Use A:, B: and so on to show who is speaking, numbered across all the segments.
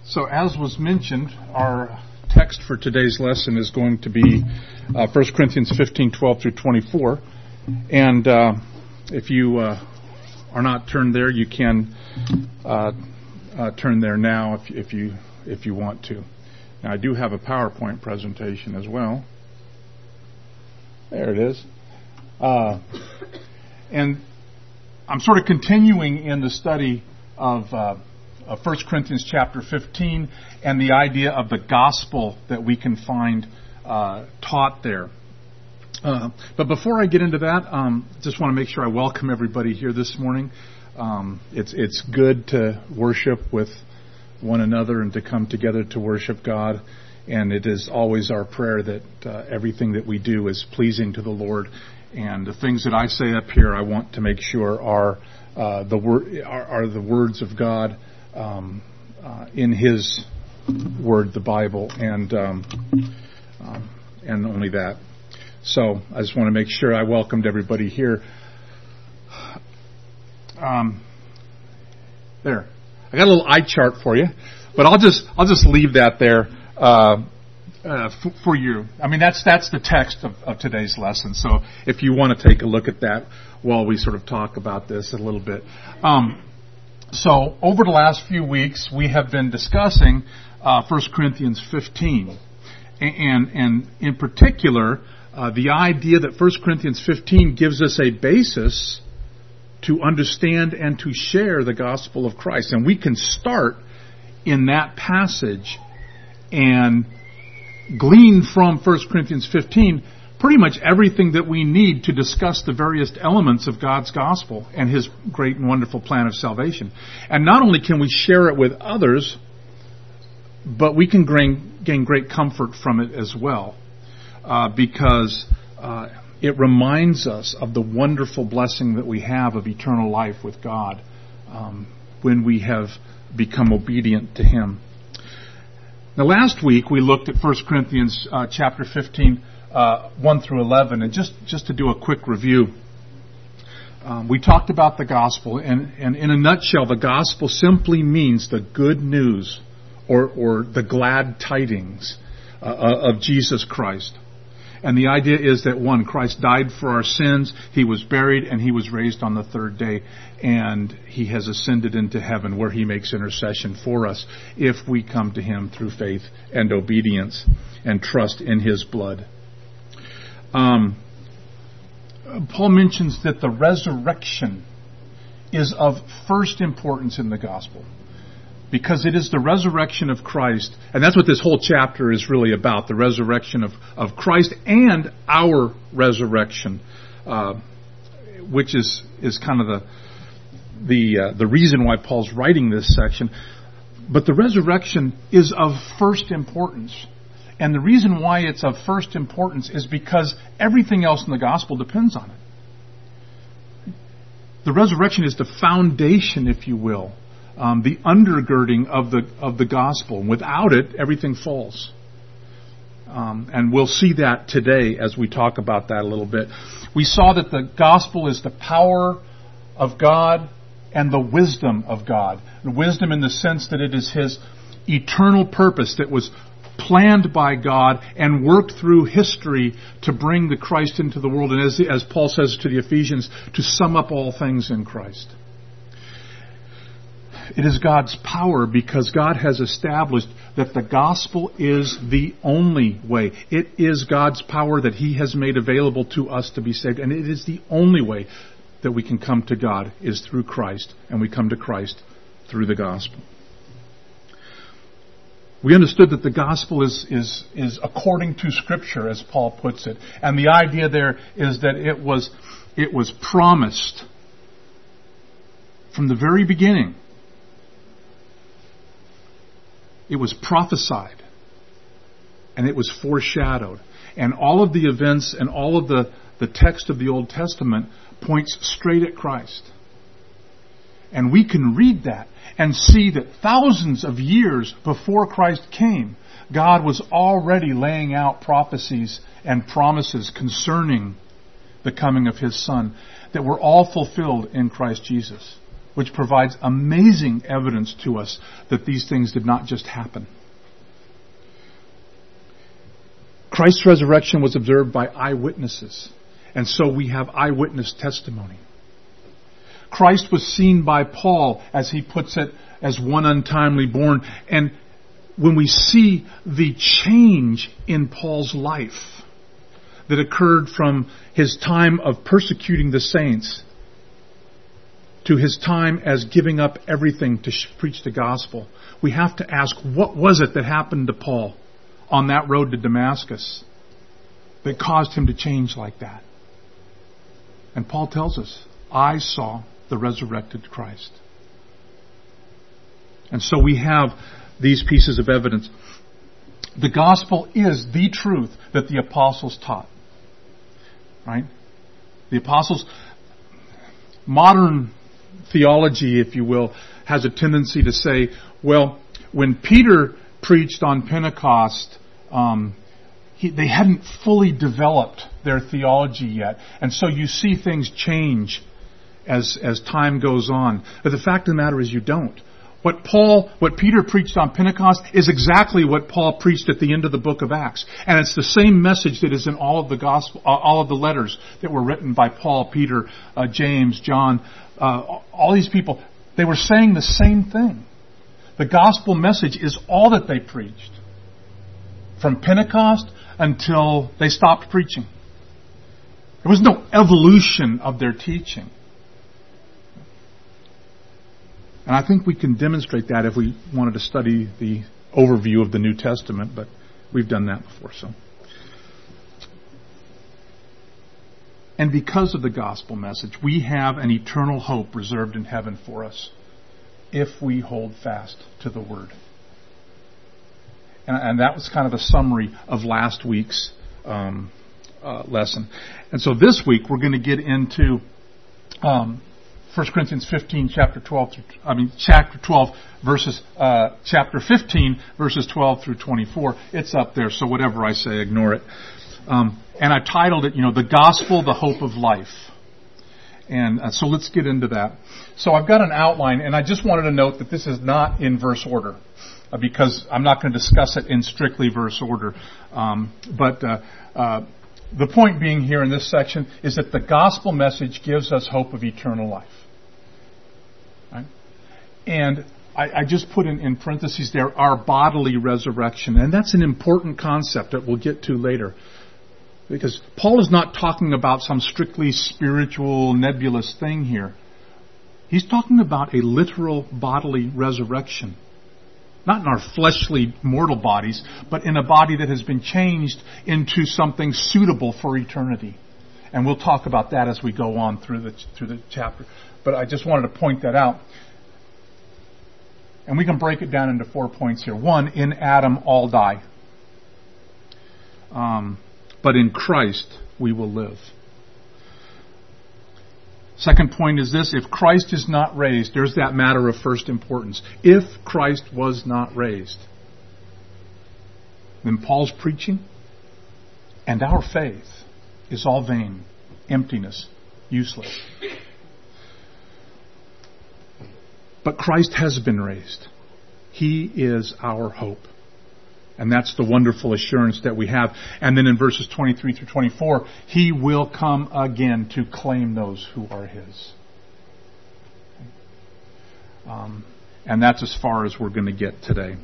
A: So as was mentioned, our text for today's lesson is going to be 1 Corinthians 15:12 through 24. And if you are not turned there, you can turn there now if you want to. Now, I do have a PowerPoint presentation as well. There it is. And I'm sort of continuing in the study of 1 Corinthians chapter 15 and the idea of the gospel that we can find taught there. But before I get into that, just want to make sure I welcome everybody here this morning. It's good to worship with one another and to come together to worship God. And it is always our prayer that everything that we do is pleasing to the Lord. And the things that I say up here, I want to make sure are the words of God in His Word, the Bible, and only that. So I just want to make sure I welcomed everybody here. There, I got a little eye chart for you, but I'll just leave that there for you. I mean, that's the text of today's lesson. So if you want to take a look at that while we sort of talk about this a little bit. So over the last few weeks, we have been discussing 1 Corinthians 15. And in particular, the idea that 1 Corinthians 15 gives us a basis to understand and to share the gospel of Christ. And we can start in that passage and glean from 1 Corinthians 15 pretty much everything that we need to discuss the various elements of God's gospel and His great and wonderful plan of salvation. And not only can we share it with others, but we can gain great comfort from it as well, because it reminds us of the wonderful blessing that we have of eternal life with God when we have become obedient to Him. Now, last week we looked at 1 Corinthians chapter 15, 1 through 11, and just to do a quick review, we talked about the gospel, and in a nutshell, the gospel simply means the good news or the glad tidings of Jesus Christ. And the idea is that, one, Christ died for our sins, He was buried, and He was raised on the third day, and He has ascended into heaven where He makes intercession for us if we come to Him through faith and obedience and trust in His blood. Paul mentions that the resurrection is of first importance in the gospel, because it is the resurrection of Christ, and that's what this whole chapter is really about, the resurrection of Christ and our resurrection, which is kind of the reason why Paul's writing this section. But the resurrection is of first importance. And the reason why it's of first importance is because everything else in the gospel depends on it. The resurrection is the foundation, if you will, the undergirding of the gospel. Without it, everything falls. And we'll see that today as we talk about that a little bit. We saw that the gospel is the power of God and the wisdom of God. The wisdom in the sense that it is His eternal purpose that was planned by God and worked through history to bring the Christ into the world. And as Paul says to the Ephesians, to sum up all things in Christ. It is God's power because God has established that the gospel is the only way. It is God's power that He has made available to us to be saved. And it is the only way that we can come to God is through Christ. And we come to Christ through the gospel. We understood that the gospel is according to Scripture, as Paul puts it. And the idea there is that it was promised from the very beginning. It was prophesied, and it was foreshadowed. And all of the events and all of the text of the Old Testament points straight at Christ. And we can read that and see that thousands of years before Christ came, God was already laying out prophecies and promises concerning the coming of His Son that were all fulfilled in Christ Jesus. which provides amazing evidence to us that these things did not just happen. Christ's resurrection was observed by eyewitnesses, and so we have eyewitness testimony. Christ was seen by Paul, as he puts it, as one untimely born. And when we see the change in Paul's life that occurred from his time of persecuting the saints to his time as giving up everything to preach the gospel, we have to ask, what was it that happened to Paul on that road to Damascus that caused him to change like that? And Paul tells us, I saw the resurrected Christ. And so we have these pieces of evidence. The gospel is the truth that the apostles taught. Right? The apostles, modern theology, if you will, has a tendency to say, well, when Peter preached on Pentecost, they hadn't fully developed their theology yet. And so you see things change as time goes on. But the fact of the matter is you don't. What Peter preached on Pentecost is exactly what Paul preached at the end of the book of Acts. And it's the same message that is in all of the gospel, all of the letters that were written by Paul, Peter, James, John, all these people. They were saying the same thing. The gospel message is all that they preached. From Pentecost until they stopped preaching. There was no evolution of their teaching. And I think we can demonstrate that if we wanted to study the overview of the New Testament, but we've done that before. And because of the gospel message, we have an eternal hope reserved in heaven for us if we hold fast to the Word. And that was kind of a summary of last week's lesson. And so this week we're going to get into 1 Corinthians 15, chapter 12, chapter 15, verses 12 through 24. It's up there, so whatever I say, ignore it. And I titled it, the gospel, the hope of life. And so let's get into that. So I've got an outline, and I just wanted to note that this is not in verse order, because I'm not going to discuss it in strictly verse order. But the point being here in this section is that the gospel message gives us hope of eternal life. Right? And I just put in parentheses there, our bodily resurrection. And that's an important concept that we'll get to later. Because Paul is not talking about some strictly spiritual, nebulous thing here. He's talking about a literal bodily resurrection. Not in our fleshly, mortal bodies, but in a body that has been changed into something suitable for eternity. And we'll talk about that as we go on through the chapter. But I just wanted to point that out. And we can break it down into 4 points here. 1, in Adam all die. But in Christ we will live. Second point is this: if Christ is not raised, there's that matter of first importance. If Christ was not raised, then Paul's preaching and our faith is all vain, emptiness, useless. But Christ has been raised. He is our hope. And that's the wonderful assurance that we have. And then in verses 23 through 24, He will come again to claim those who are His. And that's as far as we're going to get today.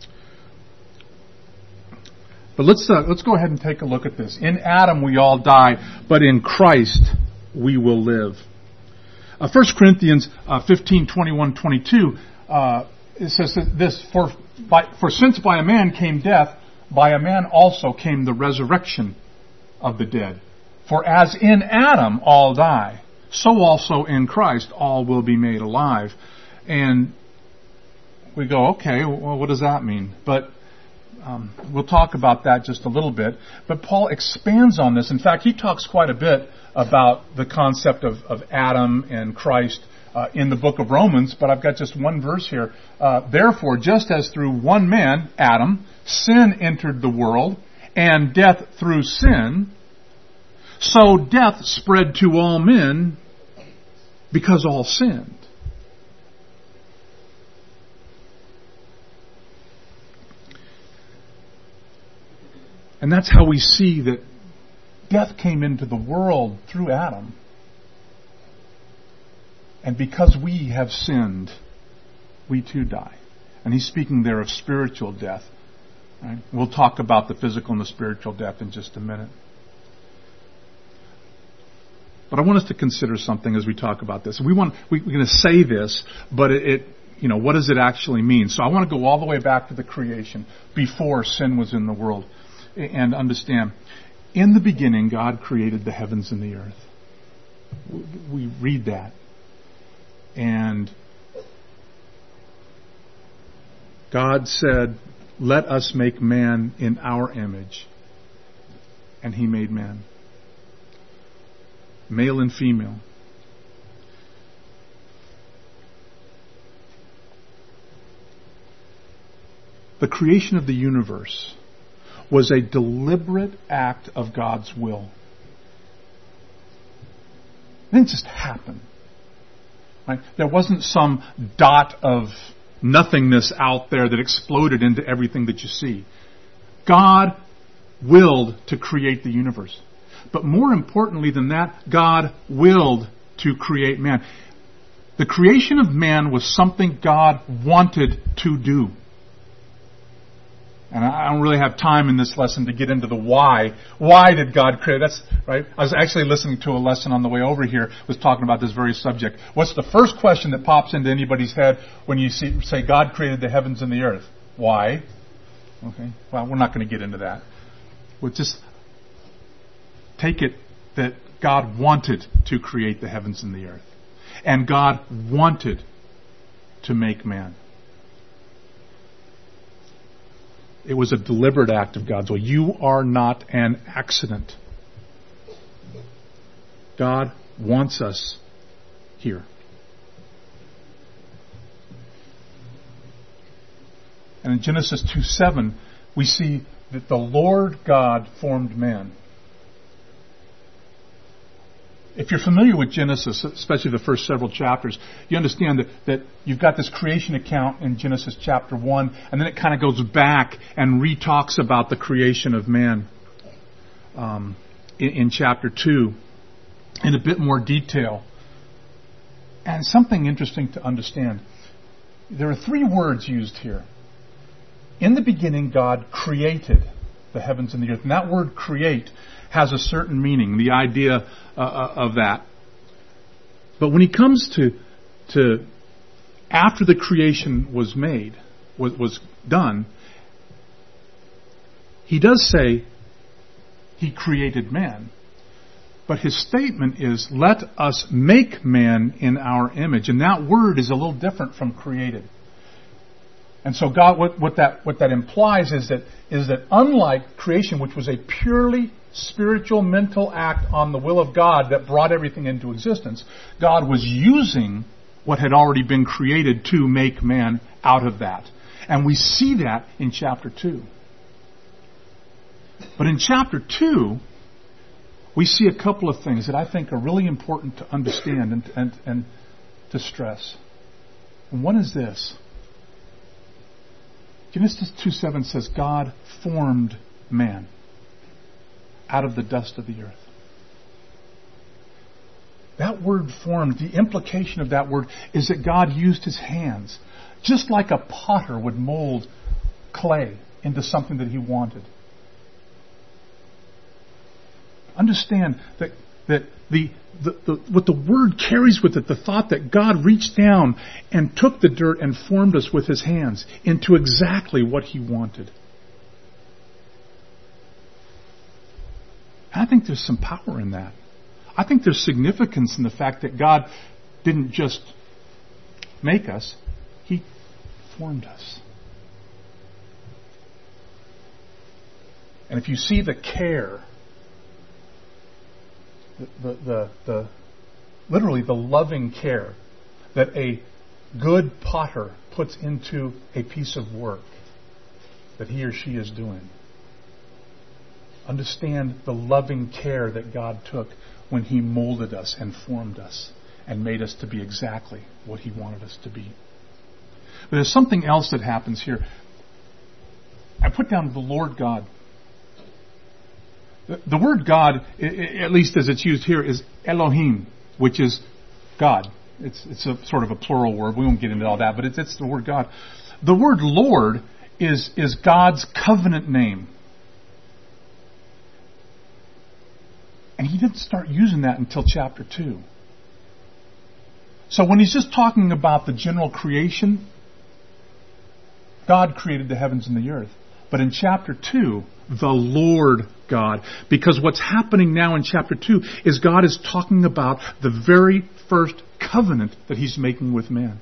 A: But let's go ahead and take a look at this. In Adam we all die, but in Christ we will live. 1 Corinthians 15, 21, 22, it says this, For since by a man came death, by a man also came the resurrection of the dead. For as in Adam all die, so also in Christ all will be made alive. And we go, okay, well, what does that mean? But we'll talk about that just a little bit. But Paul expands on this. In fact, he talks quite a bit about the concept of Adam and Christ in the book of Romans, but I've got just one verse here. Therefore, just as through one man, Adam, sin entered the world, and death through sin, so death spread to all men because all sinned. And that's how we see that death came into the world through Adam. And because we have sinned, we too die. And he's speaking there of spiritual death. Right? We'll talk about the physical and the spiritual death in just a minute. But I want us to consider something as we talk about this. We're going to say this, but what does it actually mean? So I want to go all the way back to the creation, before sin was in the world, and understand. In the beginning, God created the heavens and the earth. We read that. And God said, "Let us make man in our image." And He made man. Male and female. The creation of the universe was a deliberate act of God's will. It didn't just happen. Right? There wasn't some dot of nothingness out there that exploded into everything that you see. God willed to create the universe. But more importantly than that, God willed to create man. The creation of man was something God wanted to do. And I don't really have time in this lesson to get into the why. Why did God create? That's right. I was actually listening to a lesson on the way over here, was talking about this very subject. What's the first question that pops into anybody's head when you say God created the heavens and the earth? Why? Okay. Well, we're not going to get into that. We'll just take it that God wanted to create the heavens and the earth. And God wanted to make man. It was a deliberate act of God's will. You are not an accident. God wants us here. And in Genesis 2:7, we see that the Lord God formed man. If you're familiar with Genesis, especially the first several chapters, you understand that you've got this creation account in Genesis chapter 1, and then it kind of goes back and re-talks about the creation of man in chapter 2 in a bit more detail. And something interesting to understand. There are 3 words used here. In the beginning, God created the heavens and the earth. And that word create has a certain meaning, the idea of that. But when he comes to after the creation was made, was done, he does say he created man. But his statement is, let us make man in our image. And that word is a little different from created. And so God, what that implies is that unlike creation, which was a purely spiritual mental act on the will of God that brought everything into existence, God was using what had already been created to make man out of that. And we see that in chapter 2. But in chapter 2, we see a couple of things that I think are really important to understand and to stress. And one is this. Genesis 2:7 says, God formed man out of the dust of the earth. That word formed, the implication of that word is that God used His hands, just like a potter would mold clay into something that he wanted. Understand that what the word carries with it, the thought that God reached down and took the dirt and formed us with His hands into exactly what He wanted. And I think there's some power in that. I think there's significance in the fact that God didn't just make us, He formed us. And if you see the care, literally the loving care that a good potter puts into a piece of work that he or she is doing. Understand the loving care that God took when He molded us and formed us and made us to be exactly what He wanted us to be. But there's something else that happens here. I put down the Lord God. The word God, at least as it's used here, is Elohim, which is God. It's a sort of a plural word. We won't get into all that, but it's the word God. The word Lord is God's covenant name. And he didn't start using that until chapter 2. So when he's just talking about the general creation, God created the heavens and the earth. But in chapter 2, the Lord God. Because what's happening now in chapter 2 is God is talking about the very first covenant that he's making with man.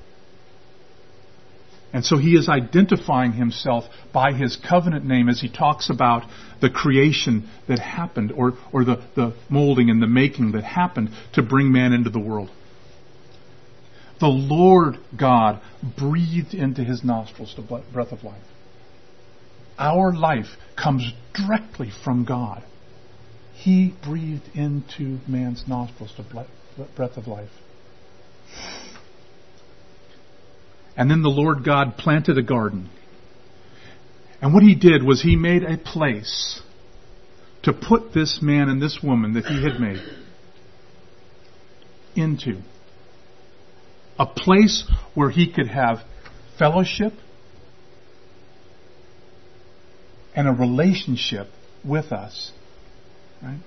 A: And so he is identifying himself by his covenant name as he talks about the creation that happened, or the molding and the making that happened to bring man into the world. The Lord God breathed into his nostrils the breath of life. Our life comes directly from God. He breathed into man's nostrils the breath of life. And then the Lord God planted a garden. And what he did was he made a place to put this man and this woman that he had made into. A place where he could have fellowship and a relationship with us. Right?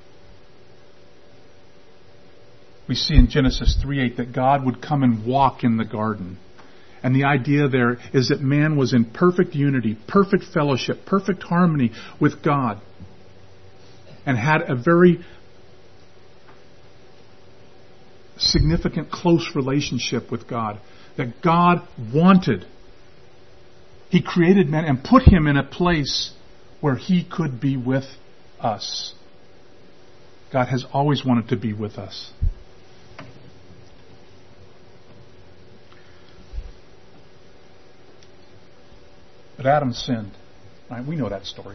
A: We see in Genesis 3:8 that God would come and walk in the garden. And the idea there is that man was in perfect unity, perfect fellowship, perfect harmony with God. And had a very significant, close relationship with God. That God wanted. He created man and put him in a place where he could be with us. God has always wanted to be with us. But Adam sinned. Right? We know that story.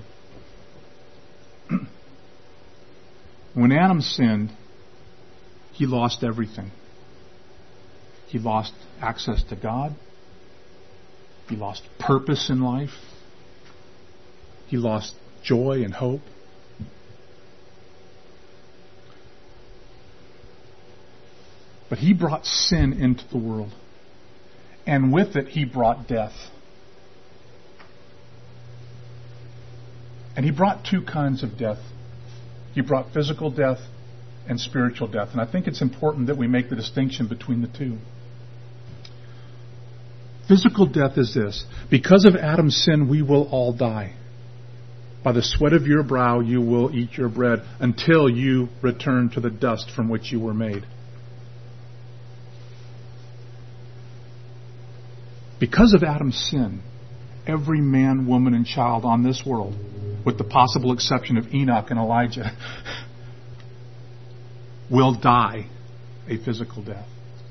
A: When Adam sinned, he lost everything. He lost access to God. He lost purpose in life. He lost joy and hope. But he brought sin into the world. And with it, he brought death. And he brought two kinds of death. He brought physical death and spiritual death. And I think it's important that we make the distinction between the two. Physical death is this. Because of Adam's sin, we will all die. By the sweat of your brow you will eat your bread until you return to the dust from which you were made. Because of Adam's sin, every man, woman, and child on this world, with the possible exception of Enoch and Elijah, will die a physical death.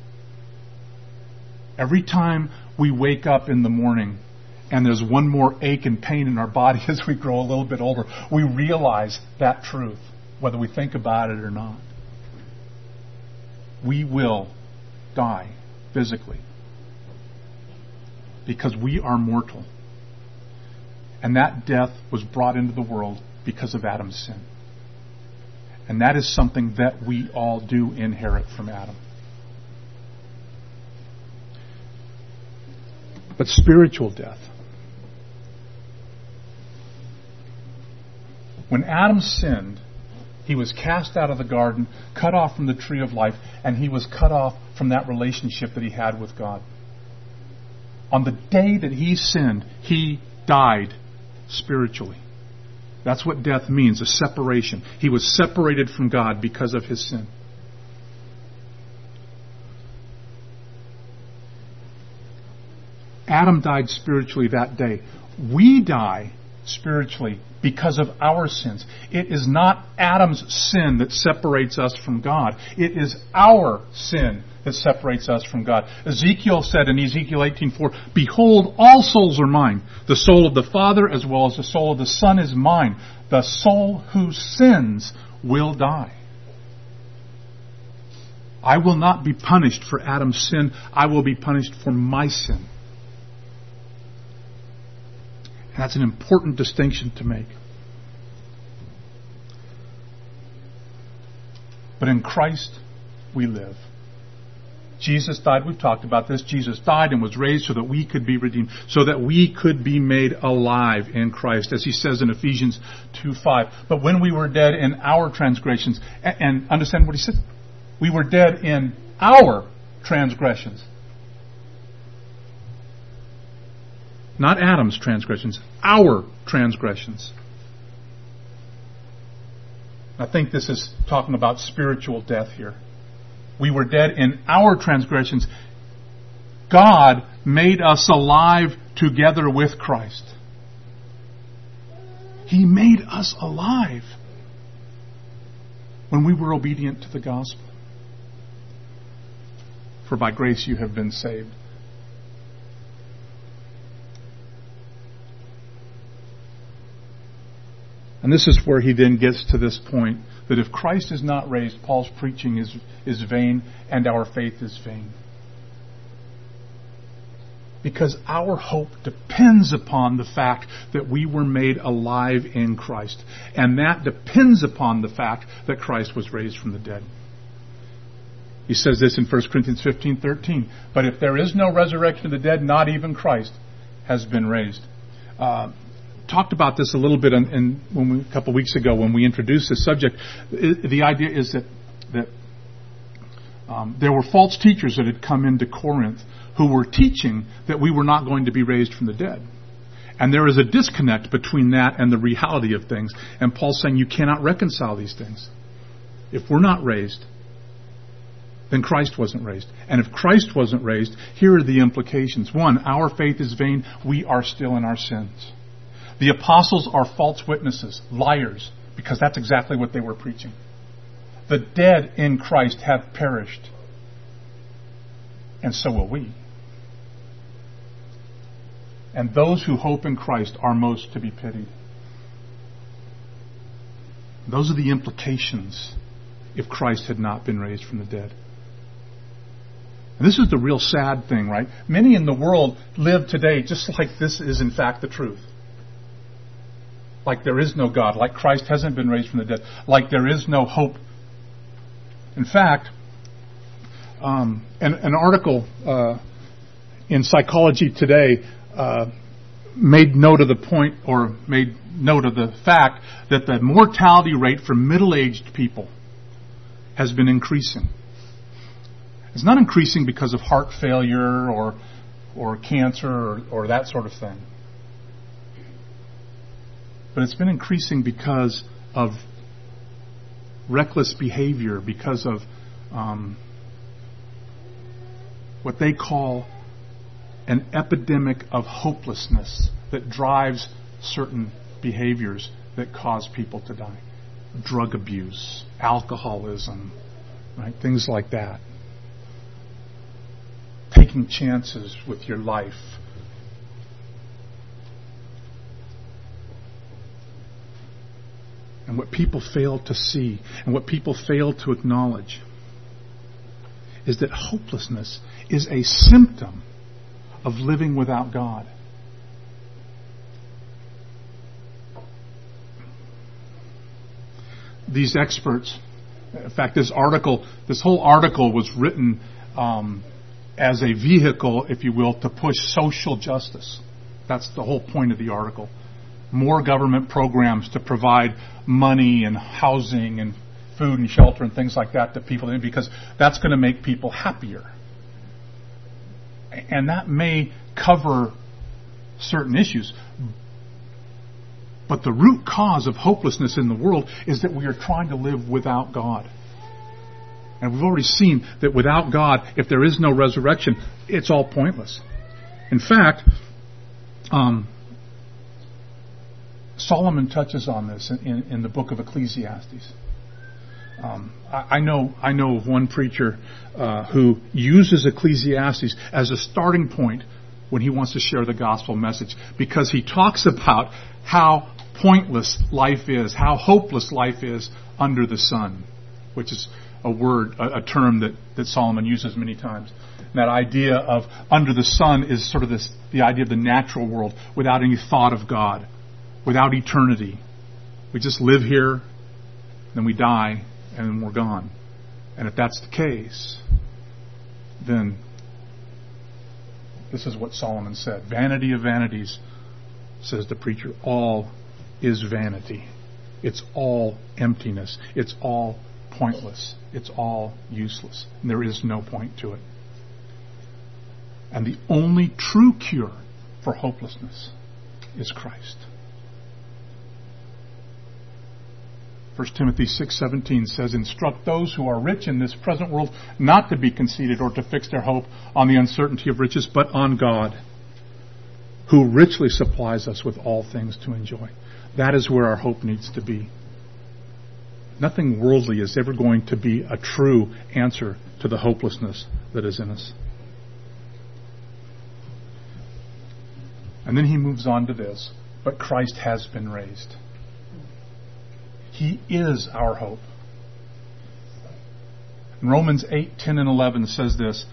A: Every time we wake up in the morning and there's one more ache and pain in our body as we grow a little bit older, we realize that truth, whether we think about it or not. We will die physically because we are mortal. And that death was brought into the world because of Adam's sin. And that is something that we all do inherit from Adam. But spiritual death. When Adam sinned, he was cast out of the garden, cut off from the tree of life, and he was cut off from that relationship that he had with God. On the day that he sinned, he died spiritually. That's what death means, a separation. He was separated from God because of his sin. Adam died spiritually that day. We die spiritually because of our sins. It is not Adam's sin that separates us from God. It is our sin that separates us from God. Ezekiel said in Ezekiel 18:4, "Behold, all souls are mine. The soul of the Father as well as the soul of the Son is mine. The soul who sins will die." I will not be punished for Adam's sin. I will be punished for my sin. And that's an important distinction to make. But in Christ we live. Jesus died, we've talked about this. Jesus died and was raised so that we could be redeemed, so that we could be made alive in Christ, as he says in Ephesians 2:5. But when we were dead in our transgressions, and understand what he said, we were dead in our transgressions. Not Adam's transgressions, our transgressions. I think this is talking about spiritual death here. We were dead in our transgressions. God made us alive together with Christ. He made us alive when we were obedient to the gospel. For by grace you have been saved. And this is where he then gets to this point, that if Christ is not raised, Paul's preaching is vain and our faith is vain. Because our hope depends upon the fact that we were made alive in Christ. And that depends upon the fact that Christ was raised from the dead. He says this in 1 Corinthians 15:13. But if there is no resurrection of the dead, not even Christ has been raised. Talked about this a little bit a couple of weeks ago when we introduced this subject. The idea is that there were false teachers that had come into Corinth who were teaching that we were not going to be raised from the dead. And there is a disconnect between that and the reality of things. And Paul's saying you cannot reconcile these things. If we're not raised, then Christ wasn't raised. And if Christ wasn't raised, here are the implications. One, our faith is vain. We are still in our sins. The apostles are false witnesses, liars, because that's exactly what they were preaching. The dead in Christ have perished, and so will we. And those who hope in Christ are most to be pitied. Those are the implications if Christ had not been raised from the dead. And this is the real sad thing, right? Many in the world live today just like this is in fact the truth. Like there is no God, like Christ hasn't been raised from the dead, like there is no hope. In fact, an article in Psychology Today made note of the point, or made note of the fact that the mortality rate for middle-aged people has been increasing. It's not increasing because of heart failure or cancer or that sort of thing. But it's been increasing because of reckless behavior, because of what they call an epidemic of hopelessness that drives certain behaviors that cause people to die. Drug abuse, alcoholism, right? Things like that. Taking chances with your life. And what people fail to see and what people fail to acknowledge is that hopelessness is a symptom of living without God. These experts, in fact, this whole article was written as a vehicle, if you will, to push social justice. That's the whole point of the article. More government programs to provide money and housing and food and shelter and things like that to people, because that's going to make people happier. And that may cover certain issues. But the root cause of hopelessness in the world is that we are trying to live without God. And we've already seen that without God, if there is no resurrection, it's all pointless. In fact, Solomon touches on this in the book of Ecclesiastes. I know of one preacher who uses Ecclesiastes as a starting point when he wants to share the gospel message, because he talks about how pointless life is, how hopeless life is under the sun, which is a term that Solomon uses many times. And that idea of under the sun is sort of the idea of the natural world without any thought of God, without eternity. We just live here, then we die, and then we're gone. And if that's the case, then this is what Solomon said. Vanity of vanities, says the preacher, all is vanity. It's all emptiness. It's all pointless. It's all useless. And there is no point to it. And the only true cure for hopelessness is Christ. 1 Timothy 6:17 says, "Instruct those who are rich in this present world not to be conceited or to fix their hope on the uncertainty of riches, but on God, who richly supplies us with all things to enjoy." That is where our hope needs to be. Nothing worldly is ever going to be a true answer to the hopelessness that is in us. And then he moves on to this, "But Christ has been raised." He is our hope. In Romans 8, 10, and 11 says this,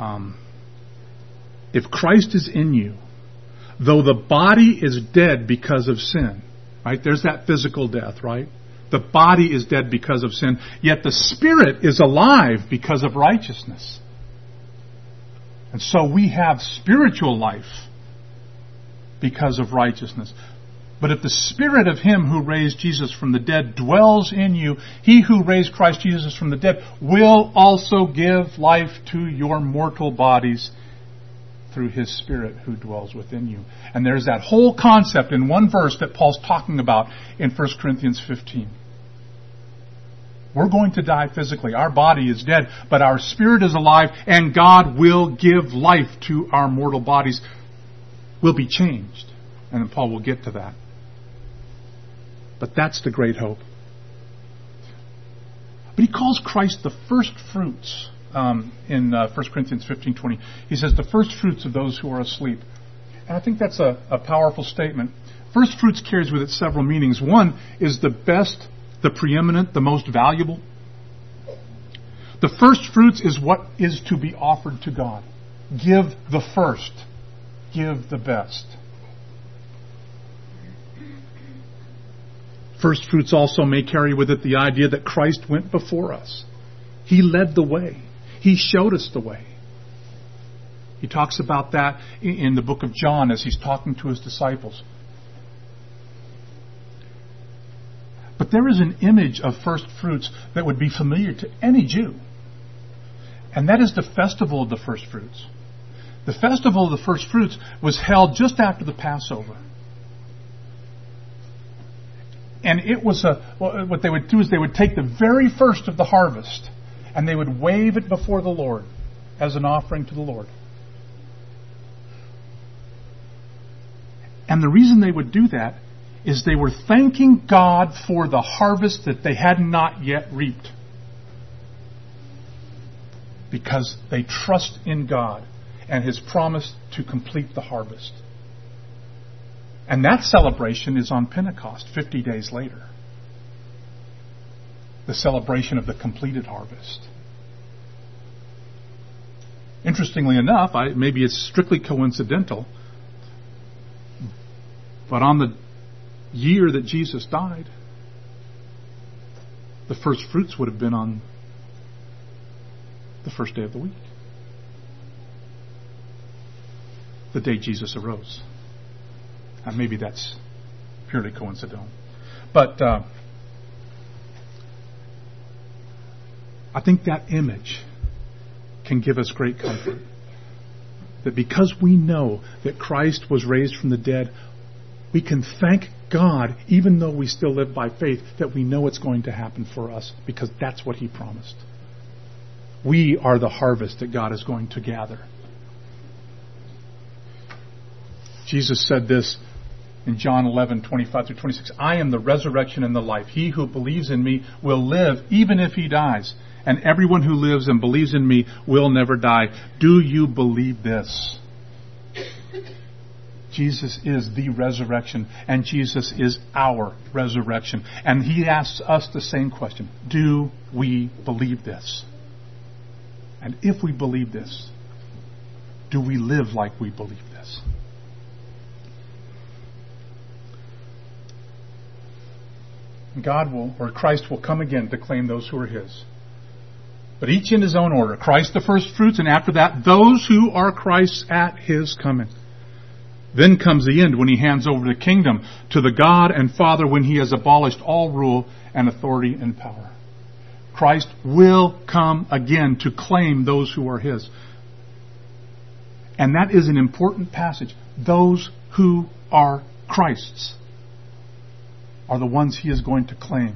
A: "If Christ is in you, though the body is dead because of sin," right? There's that physical death, right? The body is dead because of sin, yet the spirit is alive because of righteousness. And so we have spiritual life because of righteousness. "But if the Spirit of Him who raised Jesus from the dead dwells in you, He who raised Christ Jesus from the dead will also give life to your mortal bodies through His Spirit who dwells within you." And there's that whole concept in one verse that Paul's talking about in 1 Corinthians 15. We're going to die physically. Our body is dead, but our spirit is alive, and God will give life to our mortal bodies. We'll be changed. And then Paul will get to that. But that's the great hope. But he calls Christ the first fruits in 1 Corinthians 15:20. He says, "the first fruits of those who are asleep." And I think that's a powerful statement. First fruits carries with it several meanings. One is the best, the preeminent, the most valuable. The first fruits is what is to be offered to God. Give the first. Give the best. First fruits also may carry with it the idea that Christ went before us. He led the way. He showed us the way. He talks about that in the book of John as he's talking to his disciples. But there is an image of first fruits that would be familiar to any Jew. And that is the festival of the first fruits. The festival of the first fruits was held just after the Passover. And it was what they would do is they would take the very first of the harvest and they would wave it before the Lord as an offering to the Lord. And the reason they would do that is they were thanking God for the harvest that they had not yet reaped. Because they trust in God and His promise to complete the harvest. And that celebration is on Pentecost, 50 days later. The celebration of the completed harvest. Interestingly enough, maybe it's strictly coincidental, but on the year that Jesus died, the first fruits would have been on the first day of the week. The day Jesus arose. And maybe that's purely coincidental. But I think that image can give us great comfort. That because we know that Christ was raised from the dead, we can thank God, even though we still live by faith, that we know it's going to happen for us, because that's what He promised. We are the harvest that God is going to gather. Jesus said this in John 11:25-26, "I am the resurrection and the life. He who believes in me will live even if he dies. And everyone who lives and believes in me will never die." Do you believe this? Jesus is the resurrection, and Jesus is our resurrection. And He asks us the same question. Do we believe this? And if we believe this, do we live like we believe this? Christ will come again to claim those who are His. But each in his own order. Christ the first fruits, and after that, those who are Christ's at his coming. Then comes the end when he hands over the kingdom to the God and Father when he has abolished all rule and authority and power. Christ will come again to claim those who are his. And that is an important passage. Those who are Christ's are the ones he is going to claim.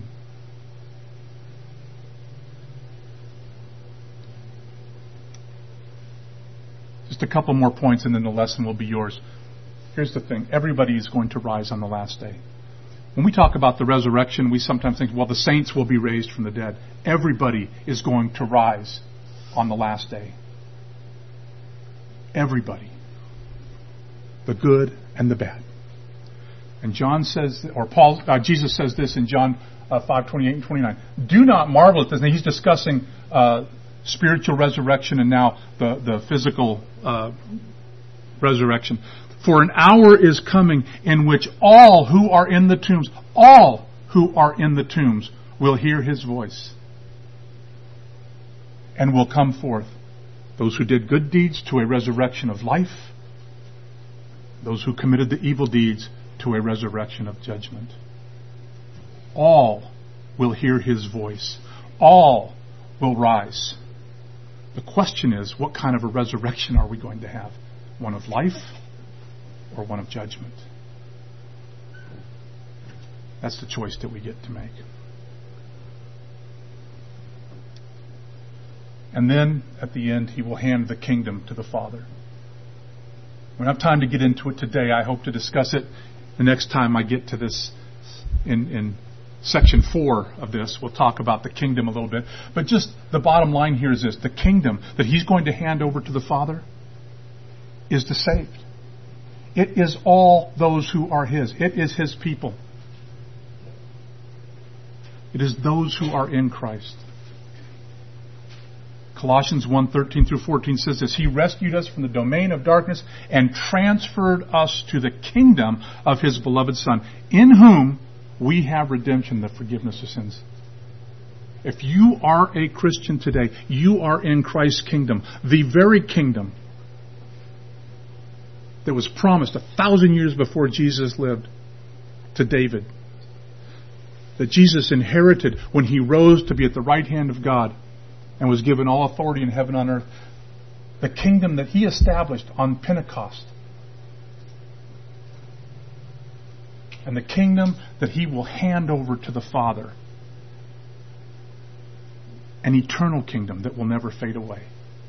A: Just a couple more points and then the lesson will be yours. Here's the thing. Everybody is going to rise on the last day. When we talk about the resurrection, we sometimes think, well, the saints will be raised from the dead. Everybody is going to rise on the last day. Everybody. The good and the bad. And John says, or Jesus says this in John 5:28 and 29. Do not marvel at this. And he's discussing spiritual resurrection and now the physical resurrection. For an hour is coming in which all who are in the tombs, will hear his voice and will come forth. Those who did good deeds to a resurrection of life. Those who committed the evil deeds to a resurrection of judgment. All will hear his voice. All will rise. The question is, what kind of a resurrection are we going to have? One of life or one of judgment? That's the choice that we get to make. And then, at the end, he will hand the kingdom to the Father. We don't have time to get into it today. I hope to discuss it the next time I get to this in section 4 of this. We'll talk about the kingdom a little bit. But just the bottom line here is this. The kingdom that he's going to hand over to the Father is the saved. It is all those who are his. It is his people. It is those who are in Christ. Colossians 1:13 through 14 says this. He rescued us from the domain of darkness and transferred us to the kingdom of his beloved Son, in whom we have redemption, the forgiveness of sins. If you are a Christian today, you are in Christ's kingdom, the very kingdom that was promised 1,000 years before Jesus lived to David, that Jesus inherited when he rose to be at the right hand of God and was given all authority in heaven and on earth. The kingdom that he established on Pentecost. And the kingdom that he will hand over to the Father. An eternal kingdom that will never fade away.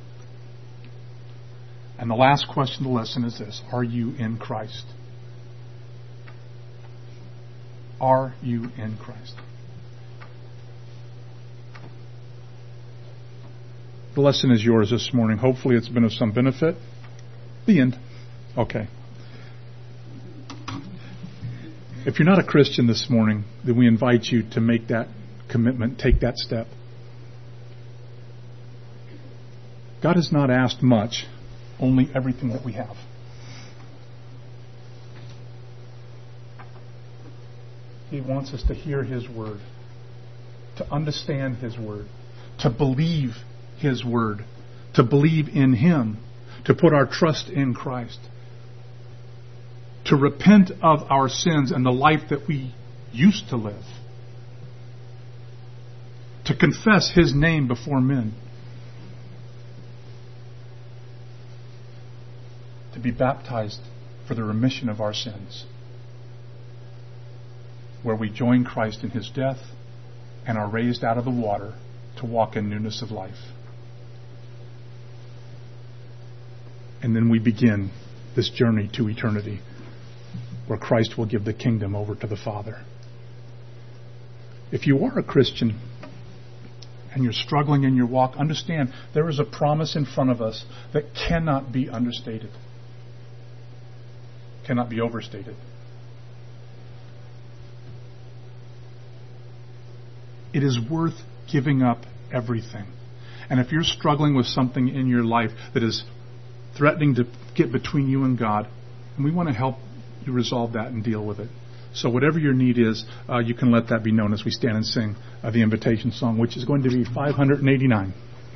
A: And the last question of the lesson is this. Are you in Christ? Are you in Christ? The lesson is yours this morning. Hopefully it's been of some benefit. The end. Okay. If you're not a Christian this morning, then we invite you to make that commitment, take that step. God has not asked much, only everything that we have. He wants us to hear his word, to understand his word, to believe his word, to believe in him, to put our trust in Christ, to repent of our sins and the life that we used to live, to confess his name before men, to be baptized for the remission of our sins, where we join Christ in his death and are raised out of the water to walk in newness of life. And then we begin this journey to eternity, where Christ will give the kingdom over to the Father. If you are a Christian and you're struggling in your walk, understand there is a promise in front of us that cannot be understated, cannot be overstated. It is worth giving up everything. And if you're struggling with something in your life that is threatening to get between you and God, and we want to help you resolve that and deal with it. So whatever your need is, you can let that be known as we stand and sing the invitation song, which is going to be 589.